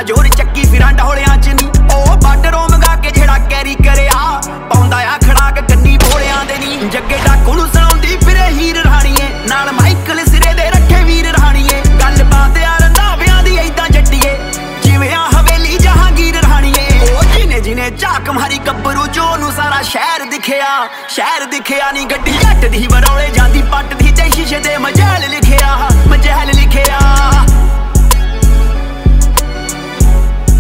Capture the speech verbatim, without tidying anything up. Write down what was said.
जोर चक्की फिरां ढोलियां च नी ओ बार्डरों मंगा के जेड़ा कैरी करिया पाउंदा आ खड़ाक गन्नी भोलियां दे नी जग्गे डाकू नूं सुणाउंदी फिरे हीर राणीए नाल माइकल सिरे दे रखे वीर राणीए गल बात आ रंधावियां दी ऐदां जट्टीए जिवें आ हवेली जहांगीर राणीए ओ जिने जिने झाक मारी गब्बरू जो नूं सारा शहर दिखिया शहर दिखिया नी गड्डी जट दी बरौले जांदी पट दी ते शीशे ते मजहल लिखिया मजहल लिखिया